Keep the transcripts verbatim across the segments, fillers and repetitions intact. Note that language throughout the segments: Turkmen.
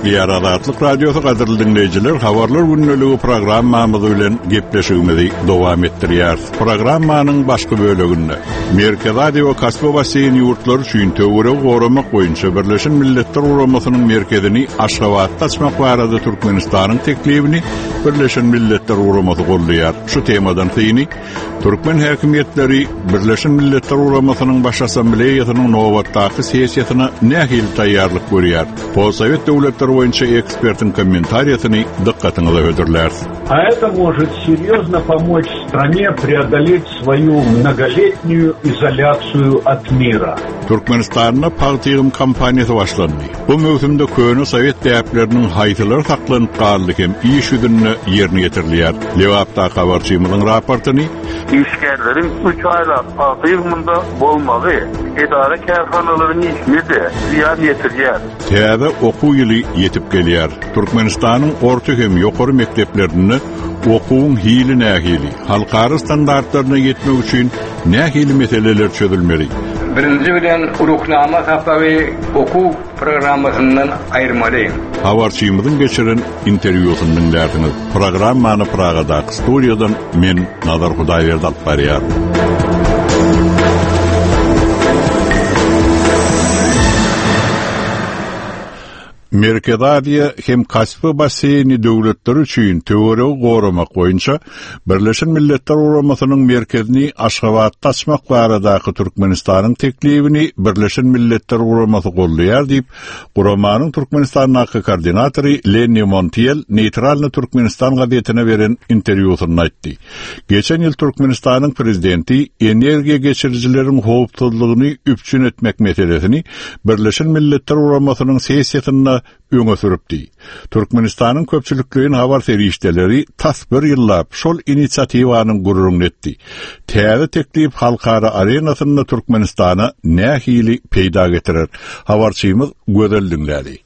Ýar Azatlyk Radiosu gaderly dinleyijiler, habarlar günneligi programmamyz bilen gepleşigimizi dowam etdirýär. Programmanyň başga bölегinde Merkezi Adi we Kaspy baseýn ýurtlary üçin töwere goramak boýunça Birleşen Milletler Guramasynyň merkezini Aşgabatda açmak barada Türkmenistanyň teklibini Birleşen Milletler Guramasy gollaýar. Şu temadan syny Türkmen häkimetleri Birleşen Milletler Guramasynyň baş assambleýasynyň nowatdaky sessiýasyna nähil taýýarlyk görýär. Posowet döwletleri boýunça ekspertiň kommentariýasyny dikkatiňize ödürler. А это может серьезно помочь стране преодолеть свою многолетнюю изоляцию от мира. Türkmenistan'da partiyum kampaniyası başlandı. Bu mövsümde köni Sovet täpleriniň haýtylar saklanyp galdy hem iş üdünne ýerine getirilýär. Lewapda habarçymyzyň raportyny İşgärlerin üç aýlap partiyumunda bolmagy edara kärhanalaryny işini de ziyan ýetirýär. Täze okuw ýyly ýetip gelýär. Türkmenistanyň orta hem ýokary mekdeplerini okuwun hili nähili, halkary standartlaryna ýetmek üçin nähili meseleler çözülmeli. Birinci bilen uruklama sapawy okuw programmasynyň aýrmaly. Habarçymyzyň geçiren interwýusyny dinlädiňiz. Programmany Pragada studiýadan men Nazar Hudaýberdi alyp barýar. Merkezi Adi hem Kaspy baseýni döwletleri üçin töwere goramak boýunça Birleşen Milletler Guramasynyň merkezini Aşgabatda açmak baradaky Türkmenistanyň teklibini Birleşen Milletler Guramasy gollaýar diýip Guramanyň Türkmenistanyň koordinatory Lenny Montiel Neytralny Türkmenistan gazetine beren interwýusyny aýtdy. Geçen ýyl Türkmenistanyň prezidenti energiýa geçirjileriň howpsuzlygyny üpçün etmek meselesini Birleşen Milletler Guramasynyň sessiýasyna öňe süripdi. Türkmenistanyň köpçülikligiň habar serişdeleri tas bir ýyllap şol inisiatywanyň gururyny etdi. Täze teklip halkara arenasyna Türkmenistana nähili peýda getirer. Habarçymyz gözel dinlädi.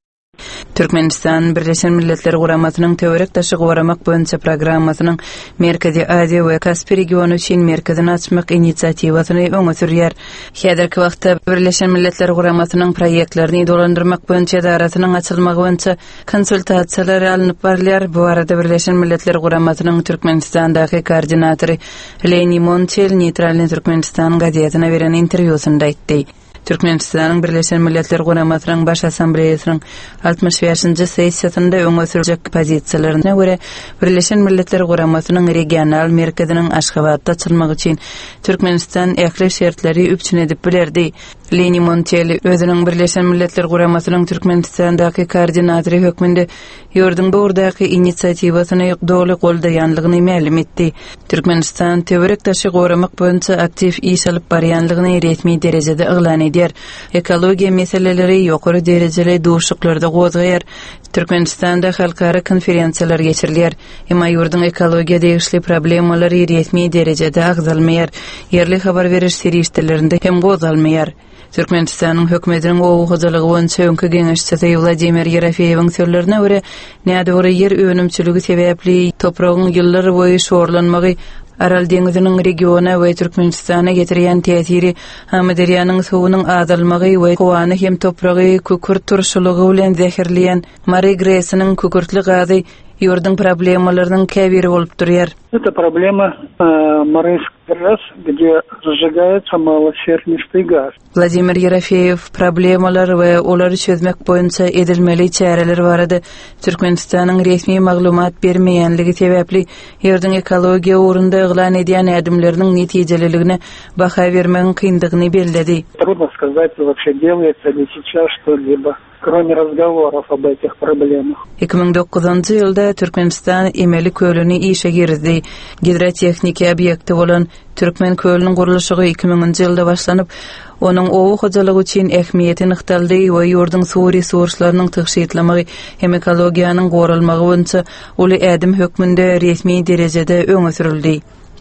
Türkmenistan Birleşen Milletler Guramasynyň töwerek taşy goramak boýunça programmasynyň Merkezi Adi we Kaspy regiony üçin merkezini açmak inisiatiwasyny öňe sürýär. Häzirki wagtda Birleşen Milletler Guramasynyň proýektlerini dolandyrmak boýunça darasynyň açylmagy boýunça konsultasiýalar alınıp barýar. Bu arada Birleşen Milletler Guramasynyň Türkmenistandaky koordinatory Lenny Montiel Neytralny Türkmenistan gazetine beren interwýusynda aýtdy. Türkmenistanyň Birleşen Milletler Guramasynyň baş assambleýasynyň altymyş beşinji sessiýasynda öňe sürjek pozisiýalaryna görä Birleşen Milletler Guramasynyň regional merkeziniň Aşgabatda açylmagy üçin Türkmenistan ähli şertleri üpçün edip bilerdi. Lenny Montiel özüniň Birleşen Milletler Guramasynyň Türkmenistandaky koordinatory hökmünde ýurdun burdaky inisiatiwasyny dogly goldaýanlygyny ma'lum etdi. Türkmenistan töwerek taşy goramak boýunça aktiv iş alyp barýanlygyny resmi derejede iglan edýär. Ekologiýa meseleleri ýokary derejeli duşuklarda gozgaýar. Türkmenistanda halkara konferensiýalar geçirilýär. Emma ýurdun ekologiýa degişli problemalary resmi derejede agzalmaýar. Yerli habar beriş serişdelerinde hem gozalmaýar. Türkmenistanyň hökümetiniň owu hojalygy boýunça öňkü geňeşçisi Vladimir Yerafeýewiň sözlerine görä, nädöwre yer önümçüligi sebäpli topragyň ýyllar boýy şorlanmagy Aral deňiziniň regiona we Türkmenistana getirýän täsiri hem derýanyň suwunyň azalmagy we howany hem topragy kükürt turşulygy bilen zäherleýän Mary Grace'niň kükürtli gazy ýurdun problemalarynyň käbiri bolup durýar. Это проблема э, Марийский газ, где сжигается малосернистый газ. Vladimir Yerafeýew problemalar we olary çözmek boýunça edilmeli çäreler barady. Türkmenistanyň resmi maglumat bermeýänligi sebäpli ýurdun ekologiýa ugrunda yglan edýän ädimleriniň netijelerine baha bermegiň kyndygyny bellädi. Трудно сказать, вообще делается ли сейчас что-либо, кроме разговоров об этих проблемах. iki ming dokuzunji ýylda Türkmenistan emeli kölüni işe girdi. Gidrotexnika obyekti bolan Türkmen kölüniň gurulşy iki minginji ýylda başlanyp, onuň owu hojalygy üçin ähmiýeti nykdaldy we ýurdun suw resurslarynyň tygyşytlamagy hem ekologiýanyň goralmagy boýunça uly ädim hökmünde resmi derejede öňe sürildi.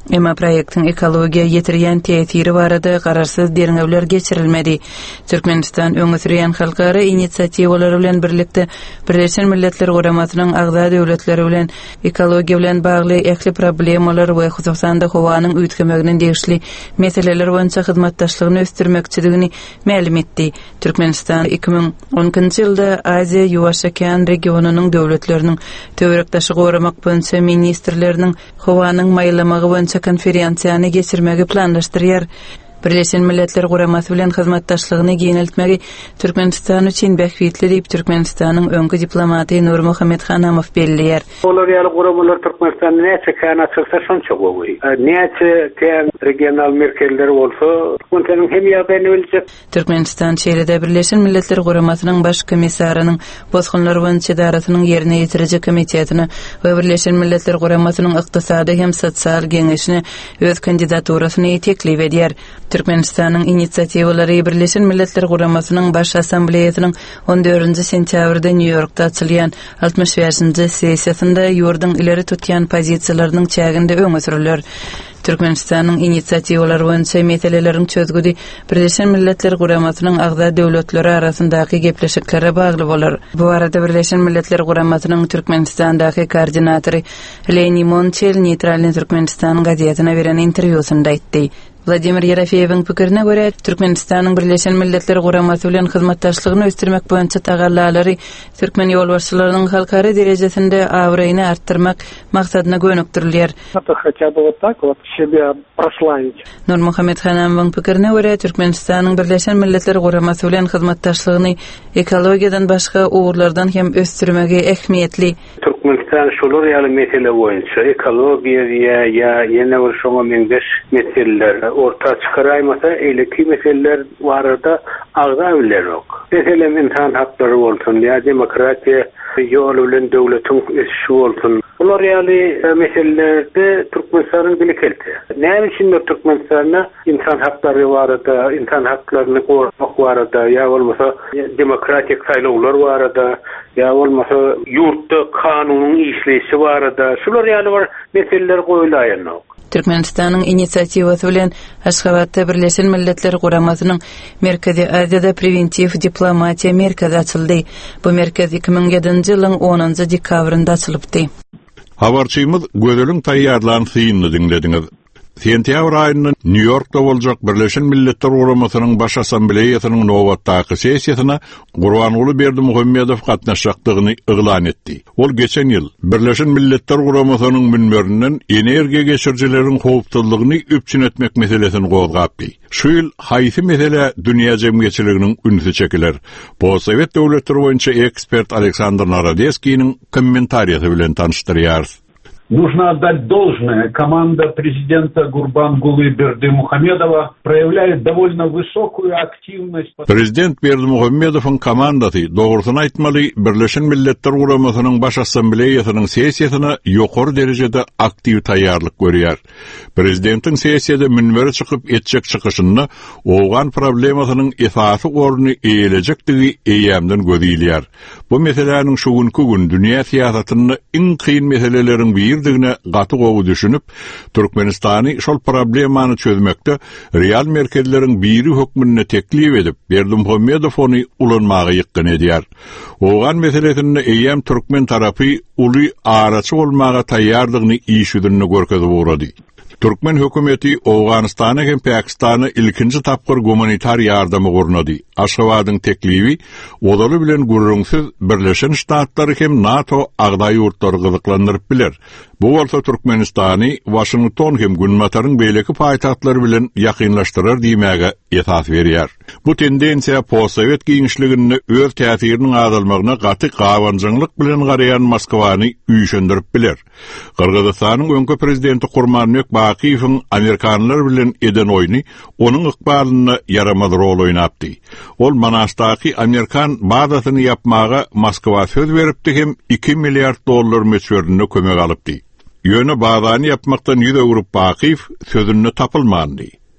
Emma proyektin ekologiya yetirýän täsiri barada gararsız derňewler geçirilmedi. Türkmenistan öňe sürýän halkara inisiatiwalary bilen birlikde Birleşen Milletler Guramasynyň agza döwletleri bilen ekologiya bilen bagly ähli problemalar we hususan da howanyň üýtgemeginiň degişli meseleler boýunça hyzmatdaşlygyny östürmekçiligini ma'lum etdi. Türkmenistan iki ming onunçy ýylda Aziýa Ýuwaş Okean regionunyň döwletleriniň töwerekdaşy goramak boýunça ministrleriniň howanyň maýlamagy boýunça konferensiýany geçirmegi planlaşdyrýar. Birleşen Milletler Guramasy bilen hyzmatdaşlygyny giňeltmegi Türkmenistan üçin bähwitli diýip Türkmenistanyň öňkü diplomaty Nur Muhammed Hanamow belliýär. Olar ýaly guramalar Türkmenistanyň näçe kan açylsa şonça gowy. Näçe kan regional merkezler bolsa, Türkmenistanyň hem ýagdaýyny biljek. Türkmenistan şeýlede Birleşen Milletler Guramasynyň baş komissarynyň bozgunlar boýunça idarasynyň ýerine ýetirjek komitetini we Birleşen Milletler Guramasynyň ykdysady hem sosial geňeşine öz kandidaturasyny teklip edýär. Türkmenistanyň inisiatiwalary Birleşen Milletler Guramasynyň baş assambleýasynyň on dördünçi sentýabrda New Yorkda açylýan altymyş beşinçi sessiýasynda ýurdun ileri tutýan pozisiýalarynyň çäginde öňe sürilýär. Türkmenistanyň inisiatiwalary boýunça meselelerin çözgüdi Birleşen Milletler Guramasynyň agza döwletleri arasyndaky gepleşiklere bagly bolar. Bu arada Birleşen Milletler Guramasynyň Türkmenistandaky koordinatory Leni Monchel Neytralny Türkmenistan gazetine beren interwýusynda aýtdy. Vladimir Yerafeýewiň pikirine görä, Türkmenistanyň Birleşen Milletler Guramasy bilen hyzmatdaşlygyny östürmek boýunça tagallalary türkmen ýolbaşçylarynyň halkara derejesinde awraýyny artdyrmak maksadyna gönükdirilýär. Это хотя бы вот так вот себя прославить. Nur Muhammed Hanamowyň pikirine görä, Türkmenistanyň Birleşen Milletler Guramasy bilen hyzmatdaşlygyny ekologiýadan başga ugurlardan hem östürmegi ähmiýetli. Türkmenistan şolar ýaly mesele boýunça ekologiýa ýa ýene bir şoňa meňdeş meseleler orta çıkaraymasa eyleki meseleler barada agza bilerok. Mesela insan hakları bolsun ya demokratiya ýoly bilen döwletiň işi bolsun. Bular ýaly meselelerde Türkmenistanyň dili keldi. Näme üçin Türkmenistanyň insan hakları barada, insan haklaryny gorumak barada ýa bolmasa demokratik saýlawlar barada ýa bolmasa ýurtda kanunyň işleýişi barada şular ýaly bir meseleler goýulaýanok. Türkmenistanyň inisiatiwasy bilen Aşgabatda Birleşen Milletler Guramasynyň Merkezi Aziýada preventiv diplomatiýa merkezi açyldy. Bu merkez iki ming ýedinçi ýylyň onunçy dekabrynda açylypdy. Habarçymyz gödeliň taýýarlan syýyny dinlediňiz. Sentýabr aýynyň New Yorkda boljak Birleşen Milletler Guramasynyň baş assambleýasynyň nowatdaky sessiýasyna Gurbanuly Berdimuhammedow gatnaşjakdygyny eglan etdi. Ol geçen ýyl Birleşen Milletler Guramasynyň münberinden energiýa geçirjileriň howpsuzlygyny üpçün etmek meselesini gozgapdy. Şu ýyl haýsy mesele dünýä jemgyýetçiliginiň ünsü çekiler. Bu Sowet döwletleri boýunça ekspert Aleksandr Narodeskiň kommentariýasy bilen tanışdyrýar. Нужно отдать должное. Команда президента Гурбангулы Бердымухамедова проявляет довольно высокую активность. Президент Berdimuhammedowyň komandasy dogrusyny aýtmaly Birleşen Milletler Guramasynyň baş assambleýasynyň sessiýasyna ýokary derejede aktiw taýýarlyk görýär. Prezidentiň sessiýada münbere çykyp etjek çykyşyny owgan problemasynyň esasy orny eýeljekdigi eýämden gözýilýär. Bu meselelerin şu günkü gün dünýä siýasatyny iň kyn meseleleriň birdigine gaty gowy düşünüp, Türkmenistany şol problemany çözmekde real merkezleriň biri hökmüne teklip edip, Berdimuhammedow ony ulanmagy ýykyn edýär. Owgan meselesini eýem türkmen tarapy uly araçy bolmaga taýýardygyny işüdünni görkezip urady. Türkmen hökümeti Awganistana hem Pakistana ilkinji tapgyr humanitar ýardamy gurnady. Aşgabatyň teklibi odaly bilen gurrunsyz Birleşen Ştatlary hem NATO agdaý ýurtlary gyzyklandyryp biler. Bu bolsa Türkmenistany Washington hem Günmataryň beýleki paýtagtlary bilen ýakynlaşdyrar diýmäge esas berýär. Bu tendensiýa post-Sowet giňişligini öz täsiriniň azalmagyna gaty gawanjyňlyk bilen garaýan Moskwany üýşendirip biler. Kyrgyzstanyň öňkü prezidenti Gurbanbek Bakiýewiň Amerikanlar bilen eden oýny onuň ykbalyna yaramaz rol oýnapdy. Ol Manasdaky Amerikan bazasyny yapmaga Moskwa söz beripdi hem iki milliard dollar meçberini kömek alypdy. Ýöne bazany yapmakdan ýüze urup Bakiýew sözünde tapylmandy.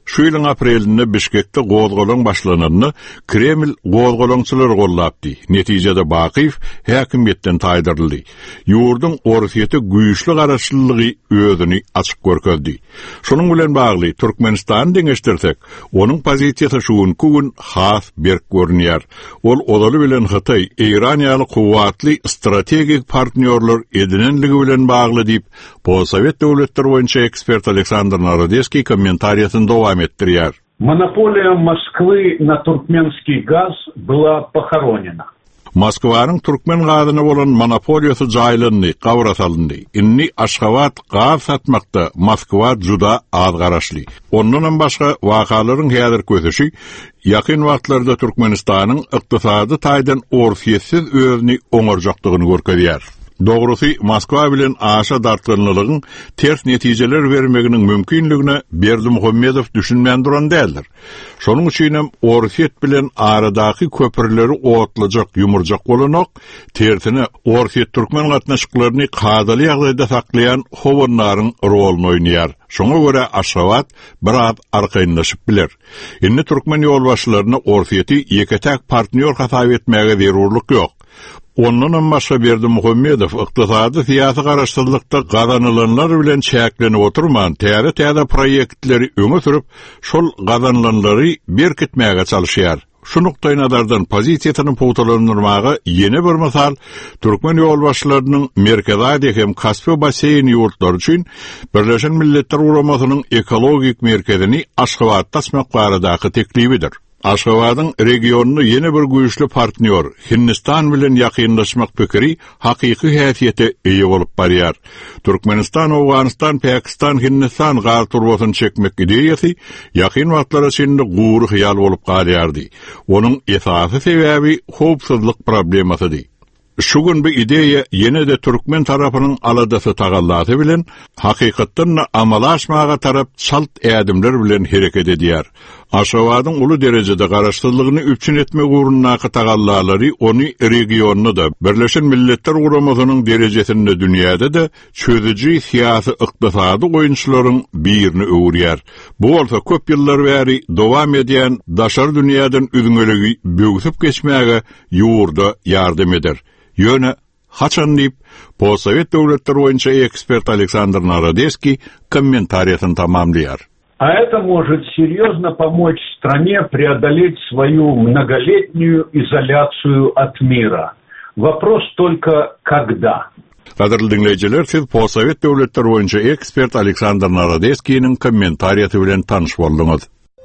Şu ýylyň aprelinde Bişkekde gozgolaň başlananyny Kreml gozgolaňçylary gollapdy. Netijede Bakiýew häkimetden taýdyryldy. Ýurdun orfiýeti güýçli garaşlylygy özüni açyk görkezdi. Şonuň bilen bagly Türkmenistan deňeşdirsek, onuň pozisiýasy şuňky gün has berk görnýär. Ol odaly bilen Hatay, Iran ýaly kuwatly strategik partnerler edinenligi bilen bagly diýip, Posowet döwletleri boýunça ekspert Aleksandr Narodeskiy kommentariýasyny dowam etdirýär. Монополия Москвы на туркменский газ была похоронена. Moskwaның Türkmen gazyna bolan monopoliýasy jaýlandy, gawra salyndy. Inni Aşgabat gaz satmakda Moskwa juda az garaşly. Ondan başga wakalaryň häzir kösüşi ýakyn wagtlarda Türkmenistanyň ykdysady taýdan orfiýetsiz özüni oňarjakdygyny görkezýär. Dogrusy Moskwa bilen aşa dartgynlygyň ters netijeler bermeginiň mümkinligine Berdimuhammedow düşünmän duran däldir. Şonuň üçin hem orfiýet bilen aradaky köpürleri otlajak, ýumurjak bolanok, tersine orfiýet türkmen gatnaşyklaryny kadaly ýagdaýda saklaýan howunlaryň roluny oýnaýar. Şoňa görä Aşgabat biraz arkaýynlaşyp biler. Indi türkmen ýolbaşçylaryna orfiýeti ýeketäk partner hasap etmäge zerurlyk ýok. Ondan başga Berdimuhammedow ykdysady syýasy garaşdyrlykda gazanylanlar bilen çäklenip oturman täze täze proýektleri öňe sürüp, şol gazanylanlary berkitmäge çalyşýar. Şu noktaý nazardan pozisiýasyny pogtalandyrmaga ýene bir mysal türkmen ýolbaşçylarynyň Merkezi Aziýa hem Kaspy baseýni ýurtlary üçin Birleşen Milletler Guramasynyň ekologik merkezini Aşgabatda açmak baradaky teklibidir. Aşgabatyň regionuny ýene bir güýçli partner Hindistan bilen ýakynlaşmak pikiri hakyky häsiýete eýe bolup barýar. Türkmenistan, Awganistan, Pakistan, Hindistan gaz turbasyny çekmek ideýasy ýakyn wagtlara çynda guwry hyýal bolup galýardy. Onuň esasy sebäbi howpsuzlyk problemasydy. Şu gün bu ideýa ýene de türkmen tarapynyň aladasy tagallasy bilen hakykatdan amalaşmaga tarap çalt ädimler bilen hereket edýär. Aşgabatyň uly derejede garaşdyrlygyny üpçün etmek ugrundaky tagallary ony regionuny da Birleşen Milletler Guramasynyň derejesinde dünýäde de çözüji syýasy ykdysady goýunçylaryň birini öwrýär. Bu bolsa köp ýyllar bäri dowam edýän daşar dünýäden üzüňeligi bögüsüp geçmäge ýurda ýardam eder. Ýöne haçan diýip Posowet döwletleri boýunça ekspert Aleksandr Narodeskiy kommentariýasyny tamamlaýar. А это может серьезно помочь стране преодолеть свою многолетнюю изоляцию от мира. Вопрос только когда. Kadirli dinleyijiler, siz Posowet döwletleri boýunça ekspert Aleksandr Narodeskiýiň kommentariýasy bilen tanyş bolduňyz.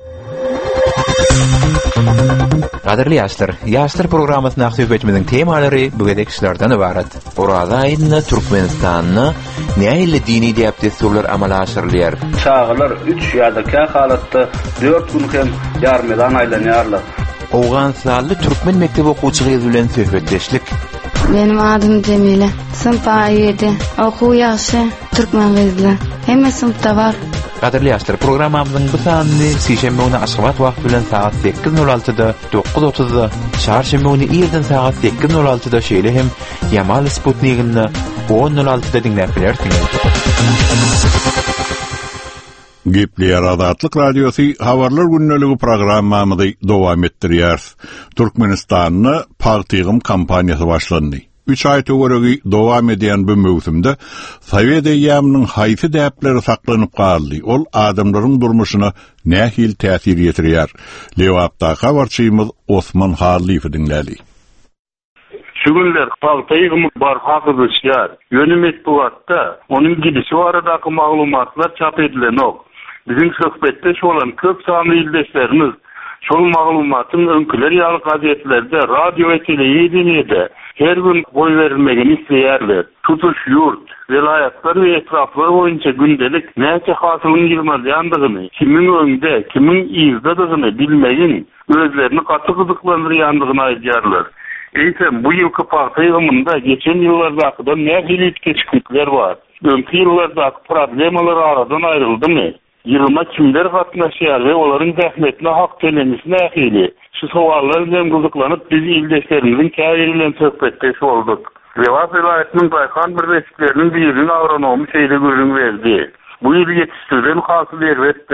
Qadirli ýaşlar, ýaşlar programasyna söhbetimiziň temalary bu gedekçilerden ibaret. Orada aýdyna Türkmenistanyny näýle dini diýipdir amala aşyrylýar. Çağlar üç ýa-da halatda dört gün hem ýarmydan aýlanýarlar. Awganstanly türkmen mektebi okuwçylygy bilen söhbetleşdik. Benim adım Cemile. Sınıfa ýedi. Okuw ýaşy türkmen gyzlar. Hemme sınıfda bar. Qadirli ýaşlar, programamyzyň bu sanyny sişembe güni Aşgabat wagty bilen saat sekiz nol altyda, dokuz otuzda, çarşembe güni ýerden saat sekiz nol altyda şeýle hem Yamal Sputnik'ini on nol altyda dinläp bilersiňiz. Gepler Azatlyk Radiosu habarlar günneligi programmamyzy dowam etdirýär. Türkmenistanyny Paýtygym kampaniýasy başlandy. Üç ay töweregi dowam edýän bu mewsümde Sowet ýamynyň haýsy däpleri saklanyp galdy. Ol adamlaryň durmuşyna nähil täsir ýetirýär. Lewapda habarçymyz Osman Haliýew dinlädi. Şugünler Paýtygym bar hakykatçylar. Ýöne metbuatda onuň gidişi baradaky maglumatlar çap edilen ok. Bizim söhbetde şolan köp sany ildeşlerimiz şol maglumatyň öňküler ýaly gazetlerde, radio we telewiziýede her gün boy verilmegini isleýärler. Tutuş ýurt, vilayatlar we etraflar boýunça gündelik näçe hasylyň ýylmaýandygyny, kimiň öňde, kimiň ýyzdadygyny bilmegin özlerini gaty gyzyklandyrýandygyny aýdýarlar. Eýsem bu ýylky Paýtygymynda geçen ýyllardakydan nähili geçiklikler bar. Öňki ýyllardaky problemalar aradan aýryldymy? Ýylyma kimler gatnaşýar we olaryň zähmetine hak tölemesi nähili? Şu sowallar bilen gyzyklanyp biz ildeşlerimiziň käbir bilen söhbetdeş boldyk. Rewat vilayatynyň Baýkan birleşikleriniň biriniň agronomy şeýle görüň berdi. Bu ýyl ýetişdirýän hasyl erwetden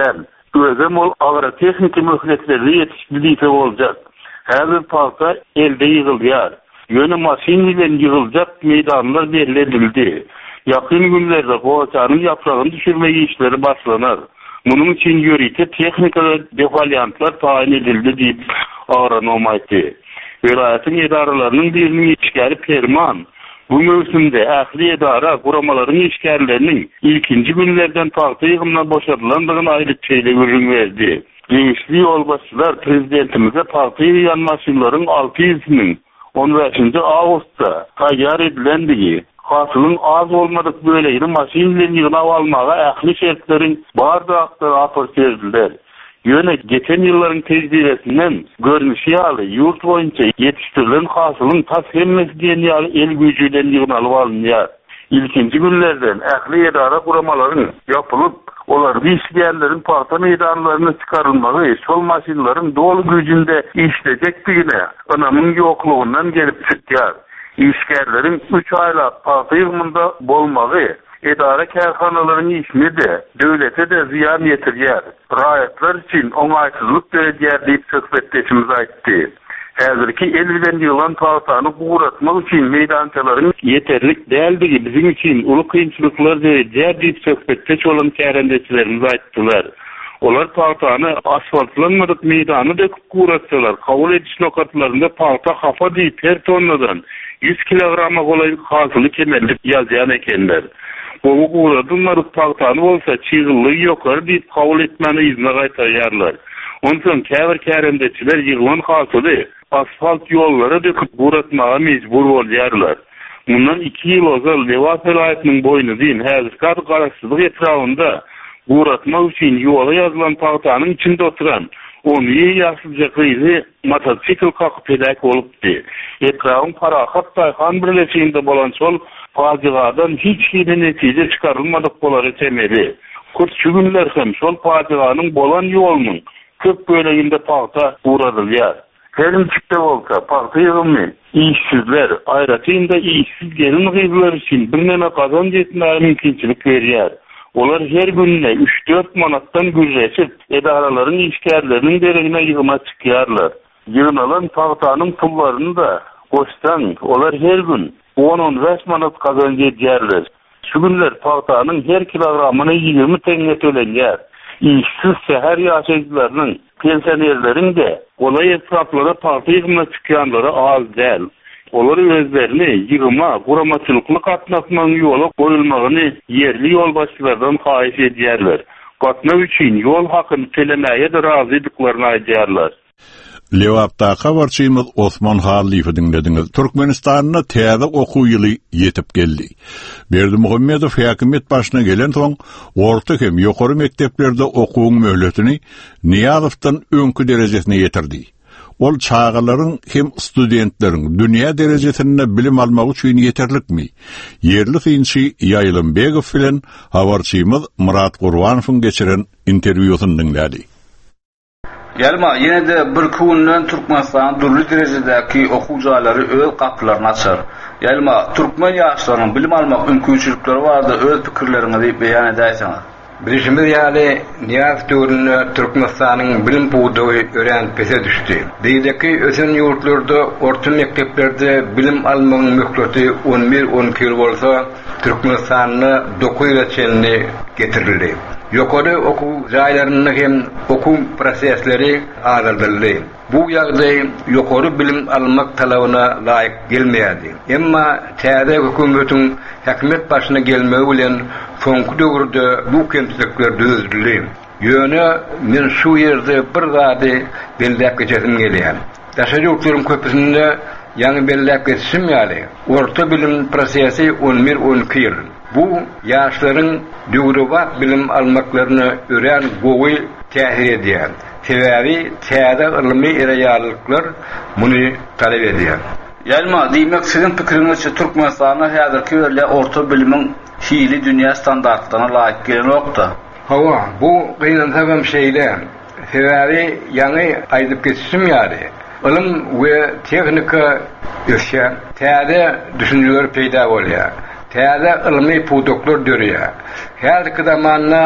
Özüm ol agra texniki möhletleri yetiştirdiği olacak. Häzir palta elde yığılýar. Yönü masin bilen yığıljak meydanlar belirledildi. Yakın günlerde goçanyň yaprağını düşürme işleri başlanar. Bunun için yörite texnikada defalyantlar tayin edildi deyip agronomaytı. Vilayetin idaralarının birinin işgari Perman, bu mövsümde ähli idara kuramaların işgärlerinin ilkinci günlerden palta yığımına boşadılandığını ayrıçeyle ürün verdi. Değişli yolbaşçılar prezidentimize palta yığıyan masinlerin altı yüzünün on beşinci Ağustos'ta tayyar edilendiği, hasılın az olmadık böyleydi masinlerin yığına almağa ähli şertlerin barda aktarı apır serdiler. Yöne geçen yılların tecrübesinden görünüşü yalı yurt boyunca yetiştirilen hasılın tas hemmesi diyen yalı el gücüyle yığınalı alınıyor. İlkinci günlerden ähli idara kuramaların yapılıp olar işleyenlerin palta meydanlarına çıkarılmağı, sol masinlerin dolu gücünde işleyecektiğine anamın yokluğundan gelip çıkıyor. İşgärlerin üç ayla palta yığımında bolmağı, idare kärhanalarının işini de, devlete de ziyan yetirýär. Raýatlar için oňaýsızlyk berýär diýip söhbetdeşimiz aýtdy. Häzirki el bilen ýylan paltany guratmak için meydançalaryň yeterlik däldigi bizim için uly kynçylyklar berýär diýip söhbetdeş bolan kärendeçilerimiz aýtdylar. Olar paltany asfaltlanmadyk meydany döküp guratsalar, kabul ediş nokatlarynda palta hafa diýip her tonnadan yüz kilograma golay hasyly kemerlik ýazýan ekenler. Bu guratmadyk paltany bolsa çygylygy ýokary diýip kabul etmeni izne gaýtarýarlar. Ondan käbir kärendeçiler ýygylan hasyly asfalt yollara döküp guratmaga mecbur bolýarlar. Bundan iki ýyl ozal Lewa vilayatynyň boyny diýin häzirki garaşsyzlyk etrafynda guratmak üçin ýola ýazylan paltanyň içinde oturan on ýaşlyja gyzy mototsikl kakyp pedäk bolupdy. Etrawyň parahat taýhan birleşiginde bolan şol fajigadan hiç hili netije çykarylmadyk bolary temeli. Kurt şu günler hem şol fajiganyň bolan ýolunyň köp böleginde palta guradylýar. Kerimçikde bolsa palta ýygymy işsizler, aýratynda işsiz gelin gyzlar üçin bir näme kazan jetmäge mümkinçilik berýär. Olar her gününe üç dört manattan güreşip idaraların işgärlerinin deregine yığıma çıkýarlar. Yığınalan paltanyň pullaryny da goşsan olar her gün on on beş manat kazanç edýärler. Şu günler paltanyň her kilogramy ýygrimi teňe tölenýär. İşsiz şäher ýaşaýjylarynyň, pensionerleriň de olay etraflara palta yığımına çıkýanlary az däl. Olar özlerini yığıma, guramaçylykly gatnaşmagyň ýola goýulmagyny yerli ýolbaşçylardan haýyş edýärler. Gatnaş üçin ýol hakyny telemäge de razy ediklaryny aýdýarlar. Lewapda habarçymyz Osman Haliýewi dinlediňiz. Türkmenistanyna täze okuw ýyly ýetip geldi. Berdimuhammedow häkimet başyna gelen soň orta hem ýokary mekteplerde okuwyň möhletini Niyazowdan öňkü derejesine ýetirdi. Ol çağalaryň hem studentleriň dünýä derejesinde bilim almak üçin ýeterlikmi? Yerli synçy Ýaýlymbegow bilen habarçymyz Murat Gurwanowyň geçiren interwýusyny dinlädi. Ýalma, ýene de bir künden Türkmenistan durly derejedäki okuwjylary öz gapylaryny açar. Ýalma, türkmen ýaşlarynyň bilim almak mümkinçilikleri bardy, öz pikirlerini beýan edäýsiňiz. Bilişimiz ýaly Niyaz döwründe Türkmenistanyň bilim buğdawy ören pese düşdi. Diýdeki ösen ýurtlarda, orta mekteplerde bilim almagyň möhleti on bir on iki ýyl bolsa, Türkmenistanyň dokuw ýaşaýany getirildi. Ýokary okuw jaýlarynyň hem okuw prosesleri agdyryldy. Bu ýagdaý ýokary bilim almak talabyna laýyk gelmeýärdi. Emma täze hökümetiň häkimet başyna gelmegi bilen soňky döwürde bu kemçilikler düzeldi. Ýöne men şu ýerde bir zady belläp geçesim gelýär. Daşary ýurtlaryň köpüsinde ýa-ni belläp geçişim ýaly. Orta bilim prosesi on bir on iki ýyl. Bu ýaşlaryň döwrewat bilim almaklaryny ören gowy täsir edýär. Sebäbi täze ilmi ýaýlyklar muny talep edýär. Ýalma, diýmek sizin pikiriňizçe Türkmenistanyň häzirki öyle orta bilimiň şiili dünýä standartlaryna laýyk gelenokda. Hawa, bu gynanýan şeýler. Sebäbi ýa-ni aýdyp geçişim ýaly. Ilim we tehnika ýöşe, täze düşünjeler peýda bolýar. Täze ilmi putuklar dörýär. Her zamanna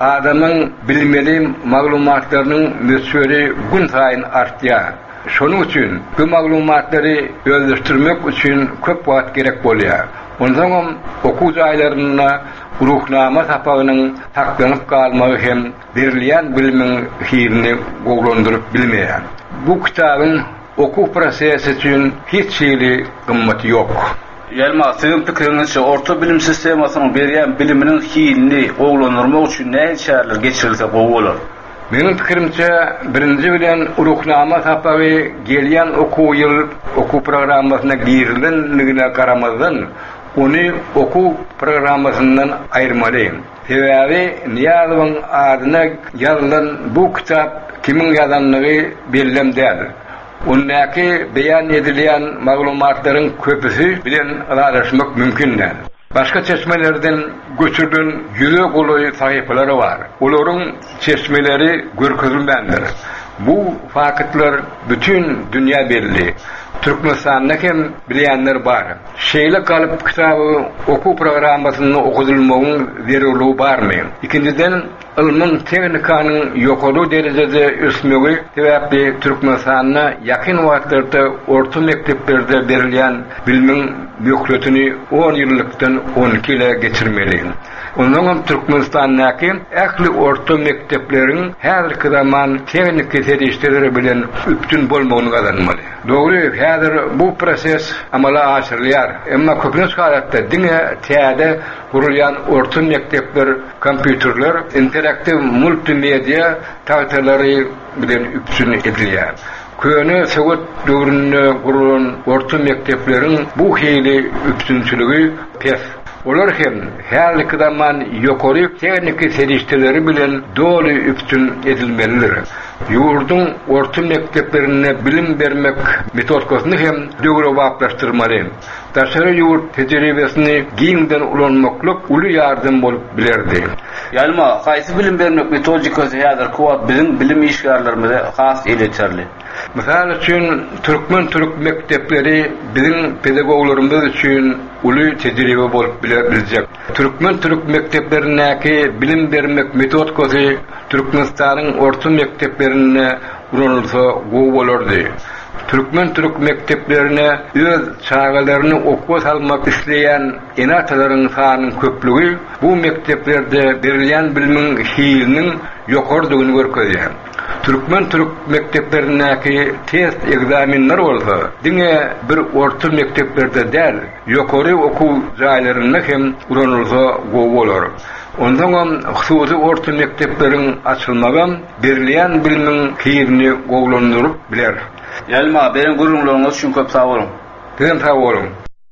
adamın bilmeli maglumatlarının müsveri gün sayın artýar. Şonuň üçin bu maglumatları öldürmek için köp wagt gerek bolýar. Ondan okuw jaýlaryna ruhnama sapagynyň taklanyp galmagy hem berilýän bilimiň hirini gowlandyryp bilmeýär. Bu kitabyň okuw prosesi üçin hiç şeýle gymmaty ýok. Ýalma, sizin pikiriňizçe orta bilim sistemasynyň berýän biliminiň hiilini gowlandyrmak üçin näme şäherler geçirilse gowy bolar? Menin pikirimçe birinci bilen ruhnama sapagy gelýän okuw ýyl okuw programmasyna girilenligine garamazdan onu okuw programmasyndan aýyrmaly. Sebäbi Niýazowyň adyna ýazylan bu kitap kimiň ýazanlygy bellemde däl. Ondaki beýan edilýän maglumatlaryň köpüsi bilen araşdyrmak mümkin däl. Başka çeşmelerden göçürdüğün yüze goloy sahipaları var. Olaryň çeşmeleri görkezilmändir. Bu fakatlar bütün dünya belli. Türkmenistan'da hem bilýänler bar. Şeýle kalıp kitabı okuw programmasyny okudylmagyň zerurlugy barmy? İkinciden, ilmin teknikanyň ýokary derejede ösmegi sebäpli Türkmenistanda ýakyn wagtlarda orta mekteplerde berilýän bilimiň möhletini on ýyllykdan on iki ýyla geçirmeli. Ondan Türkmenistan'daki ähli orta mektepleriň häzirki zaman teknik terişleri bilen üptün bolmagyny gazanmaly. Dogry, häzir bu proses amala aşyrylýar. Emma köpüň halatda diňe täze gurulýan orta mektepler, kompýuterler, interaktiv multimedia taýtalary bilen üptün edilýär. Köne Sowet döwründe gurulan orta mektepleriň bu hili üptünçiligi pes. Olar hem häzirki zaman ýokary teknik serişteleri bilen doly üptün edilmelidir. Ýurdun orta mekteplerine bilim bermek metodikasyny hem döwre wagtlaşdyrmaly. Daşary ýurt tejribesini giňden ulanmaklyk uly ýardym bolup bilerdi. Ýalma, gaýsy bilim bermek metodikasy häzir kuwat biziň bilim işgärlerimizde has eleçerli. Misal üçin Türkmen Türk mektepleri biziň pedagoglarymyz üçin uly tejribe bolup biljek. Türkmen Türk mekteplerindäki bilim bermek metodikasy Türkmenistanyň orta mekteplerine ulanylsa gowy bolardy. Türkmen Türk mekteplerine öz çağalaryny okuwa salmak isleýän enatalaryň sanynyň köplügi bu mekteplerde berilýän bilimiň hiiliniň ýokardygyny görkezýär. Türkmen Türk mekteplerindäki test egzaminler bolsa, diňe bir orta mekteplerde däl, ýokary okuw jaýlarynda hem ulanylsa gowy bolar. Ondan hususy orta mektepleriň açylmagan berilýän bilimiň hiilini gowlandyryp biler. Ýalma, benim gurulmagyňyz üçin köp sag bolun. Benim sag bolun.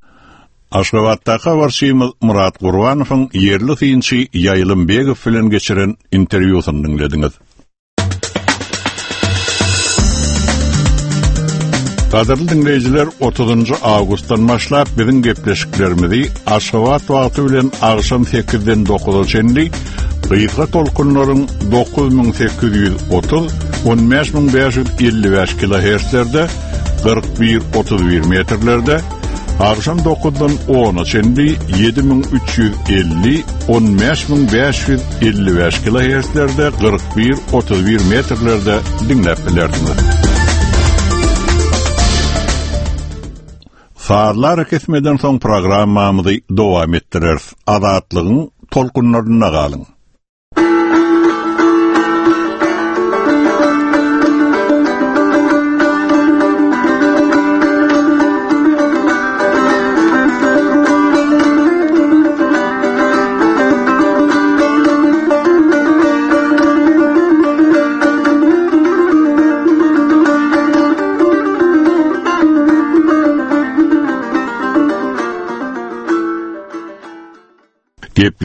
Aşgabatda habarçymyz Murat Gurbanowyň ýerli synçy Ýaýlymbegow bilen geçiren interwýusyny dinlediňiz. Kaderli dinleyiciler, otuzuncu awgustdan başlap biziň gepleşiklerimizi Aşgabat wagty bilen agşam sekizden dokuza çenli gyýyzga tolkunlaryň dokuz miň sekiz ýüz otuz - on beş miň beş ýüz elli beş kilohertzlerde, kırk bir otuz bir metrlerde, agşam dokuzdan ona çenli yedi miň üç ýüz elli - on beş miň beş ýüz elli beş kilohertzlerde, kırk bir otuz bir metrlerde dinläp bilerdiňiz. Saatlar kesmeden soň programmamyzy dowam etdireriz. Azatlygyň tolkunlaryna galyň.